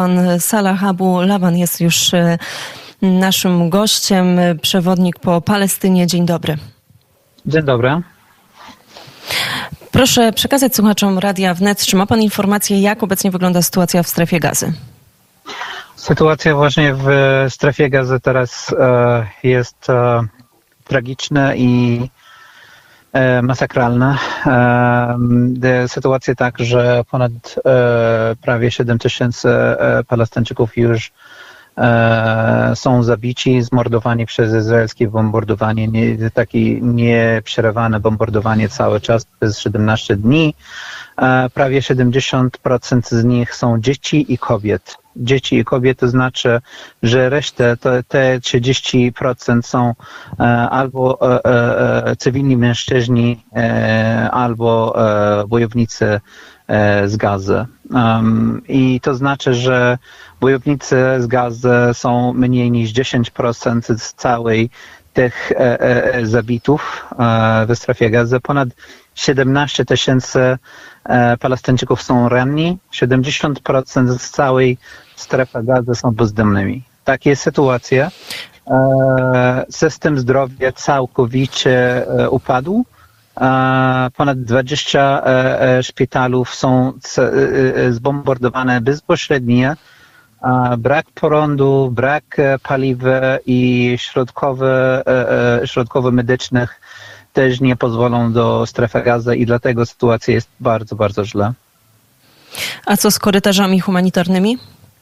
Laban Salah Abu Laban jest już naszym gościem, przewodnik po Palestynie. Dzień dobry. Dzień dobry. Proszę przekazać słuchaczom Radia Wnet, czy ma pan informację, jak obecnie wygląda sytuacja w strefie Gazy? Sytuacja właśnie w strefie Gazy teraz jest tragiczna i masakralna. Sytuacja tak, że ponad prawie 7 000 Palestyńczyków już są zabici, zmordowani przez izraelskie bombardowanie, takie nieprzerwane bombardowanie cały czas przez 17 dni. Prawie 70% z nich są dzieci i kobiet. Dzieci i kobiety to znaczy, że resztę, te 30% są albo cywilni mężczyźni, albo bojownicy z Gazy. I to znaczy, że bojownicy z Gazy są mniej niż 10% z całej tych zabitów w strefie Gazy. Ponad 17 000 Palestyńczyków są ranni, 70% z całej strefy Gazy są bezdomnymi. Takie sytuacje. System zdrowia całkowicie upadł. Ponad 20 szpitalów są zbombardowane bezpośrednio. Brak prądu, brak paliwa i środków medycznych też nie pozwolą do strefy Gazy i dlatego sytuacja jest bardzo, bardzo źle. A co z korytarzami humanitarnymi?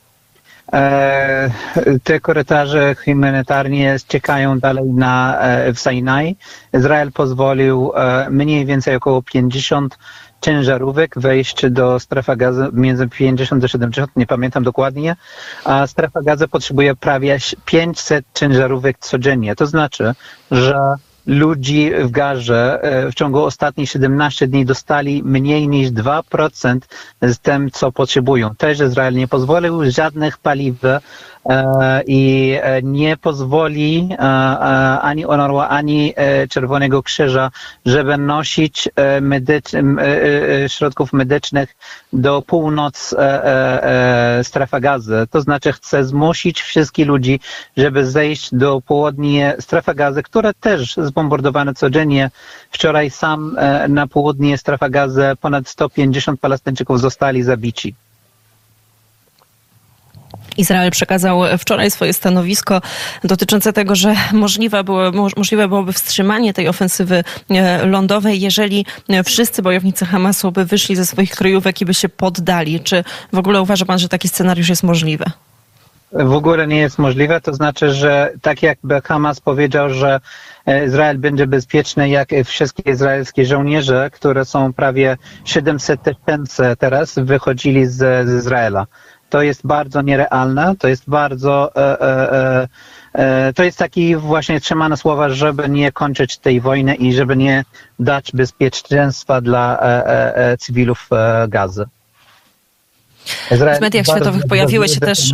Te korytarze humanitarne czekają dalej w Sinai. Izrael pozwolił mniej więcej około 50 ciężarówek wejść do strefy Gazy, między 50 a 70, nie pamiętam dokładnie, a strefa Gazy potrzebuje prawie 500 ciężarówek codziennie. To znaczy, że ludzi w Gazie w ciągu ostatnich 17 dni dostali mniej niż 2% z tym, co potrzebują. Też Izrael nie pozwolił żadnych paliw i nie pozwoli ani UNRWA, ani Czerwonego Krzyża, żeby nosić środków medycznych do północ strefy Gazy. To znaczy chce zmusić wszystkich ludzi, żeby zejść do południa strefy Gazy, która też zbombardowana codziennie. Wczoraj sam na południe strefy Gazy ponad 150 Palestyńczyków zostali zabici. Izrael przekazał wczoraj swoje stanowisko dotyczące tego, że możliwe byłoby wstrzymanie tej ofensywy lądowej, jeżeli wszyscy bojownicy Hamasu by wyszli ze swoich kryjówek i by się poddali. Czy w ogóle uważa pan, że taki scenariusz jest możliwy? W ogóle nie jest możliwe. To znaczy, że tak jakby Hamas powiedział, że Izrael będzie bezpieczny, jak wszystkie izraelskie żołnierze, które są prawie 700 000 teraz, wychodzili z Izraela. To jest bardzo nierealne, to jest bardzo, to jest taki właśnie trzymane słowa, żeby nie kończyć tej wojny i żeby nie dać bezpieczeństwa dla cywilów Gazy. W mediach światowych pojawiły się też...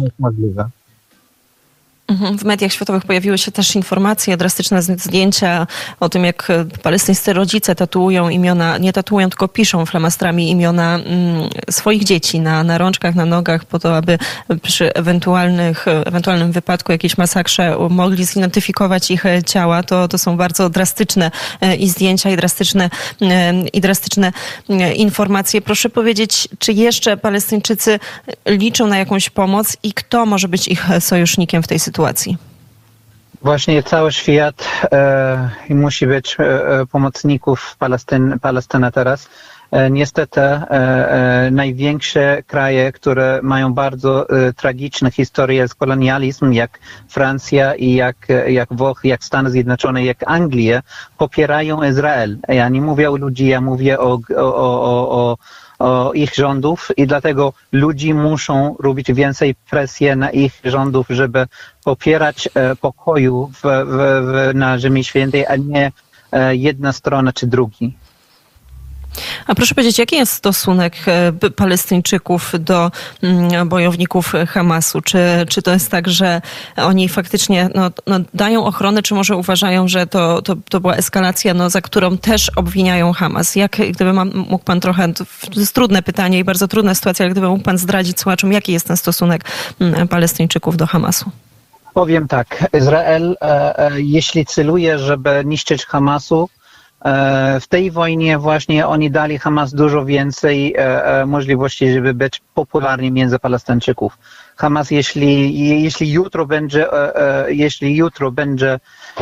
W mediach światowych pojawiły się też informacje, drastyczne zdjęcia o tym, jak palestyńscy rodzice tatuują imiona, nie tatuują, tylko piszą flamastrami imiona swoich dzieci na rączkach, na nogach, po to, aby przy ewentualnym wypadku, jakiejś masakrze mogli zidentyfikować ich ciała. To są bardzo drastyczne i zdjęcia, i drastyczne informacje. Proszę powiedzieć, czy jeszcze Palestyńczycy liczą na jakąś pomoc i kto może być ich sojusznikiem w tej sytuacji? Właśnie cały świat musi być pomocników Palestyny teraz. Niestety największe kraje, które mają bardzo tragiczne historie z kolonializmem, jak Francja i jak Włochy, jak Stany Zjednoczone, jak Anglia, popierają Izrael. Ja nie mówię o ludzi, ja mówię o ich rządów i dlatego ludzie muszą robić więcej presji na ich rządów, żeby popierać pokoju na Ziemi Świętej, a nie jedna strona czy drugi. A proszę powiedzieć, jaki jest stosunek Palestyńczyków do bojowników Hamasu? Czy to jest tak, że oni faktycznie dają ochronę, czy może uważają, że to była eskalacja, za którą też obwiniają Hamas? Gdyby mógł pan trochę, to jest trudne pytanie i bardzo trudna sytuacja, ale gdyby mógł pan zdradzić słuchaczom, jaki jest ten stosunek Palestyńczyków do Hamasu? Powiem tak, Izrael, jeśli celuje, żeby niszczyć Hamasu, w tej wojnie właśnie oni dali Hamas dużo więcej możliwości, żeby być popularni między Palestyńczyków. Hamas, jeśli jutro będzie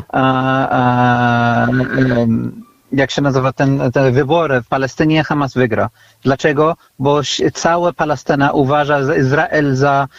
jak się nazywa te wybory w Palestynie, Hamas wygra. Dlaczego? Bo cała Palestyna uważa Izrael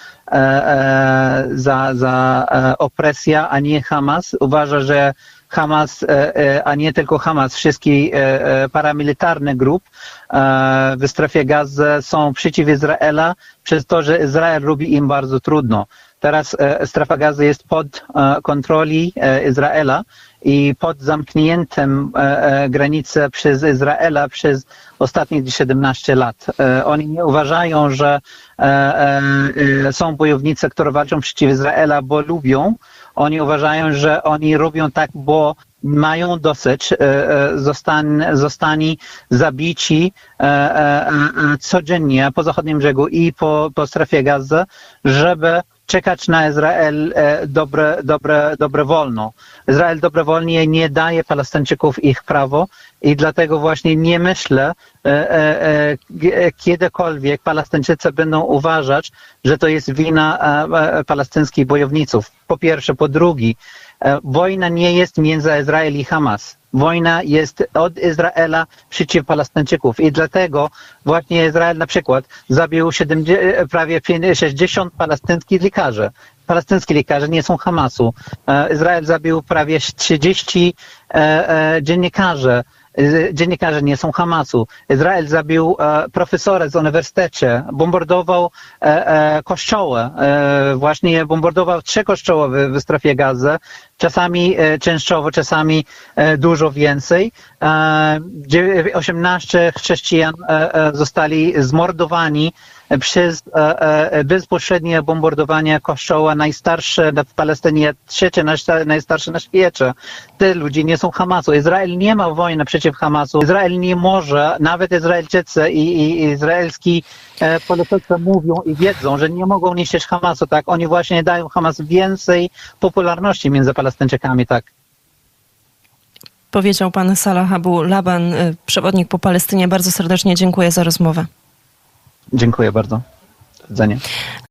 za opresję, a nie Hamas. Uważa, że Hamas, a nie tylko Hamas, wszystkie paramilitarne grupy w strefie Gazy są przeciw Izraela przez to, że Izrael robi im bardzo trudno. Teraz strefa Gazy jest pod kontrolą Izraela i pod zamknięciem granicy przez Izraela przez ostatnich 17 lat. Oni nie uważają, że są bojownicy, którzy walczą przeciw Izraela, bo lubią. Oni uważają, że oni robią tak, bo mają dosyć, zostali zabici codziennie po zachodnim brzegu i po strefie Gazy, żeby czekać na Izrael dobrowolno. Izrael dobrowolnie nie daje Palestyńczyków ich prawo i dlatego właśnie nie myślę, kiedykolwiek Palestyńczycy będą uważać, że to jest wina palestyńskich bojowników. Po pierwsze. Po drugie, wojna nie jest między Izrael i Hamas. Wojna jest od Izraela przeciw Palestyńczyków i dlatego właśnie Izrael na przykład zabił prawie 60 palestyńskich lekarzy. Palestyńscy lekarze nie są Hamasu. Izrael zabił prawie 30 dziennikarzy. Dziennikarze nie są Hamasu. Izrael zabił profesora z uniwersytetu, bombardował kościoły, właśnie bombardował 3 kościoły w strefie Gazy, czasami częściowo, czasami dużo więcej. 18 chrześcijan zostali zmordowani przez bezpośrednie bombardowanie kościoła najstarsze w Palestynie, 3. najstarsze na świecie. Te ludzie nie są Hamasu. Izrael nie ma wojny przeciw Hamasu. Izrael nie może, nawet Izraelczycy i izraelski politycy mówią i wiedzą, że nie mogą niszczyć Hamasu. Tak? Oni właśnie dają Hamas więcej popularności między Palestyńczykami. Tak. Powiedział pan Salah Abu Laban, przewodnik po Palestynie. Bardzo serdecznie dziękuję za rozmowę. Dziękuję bardzo. Do widzenia.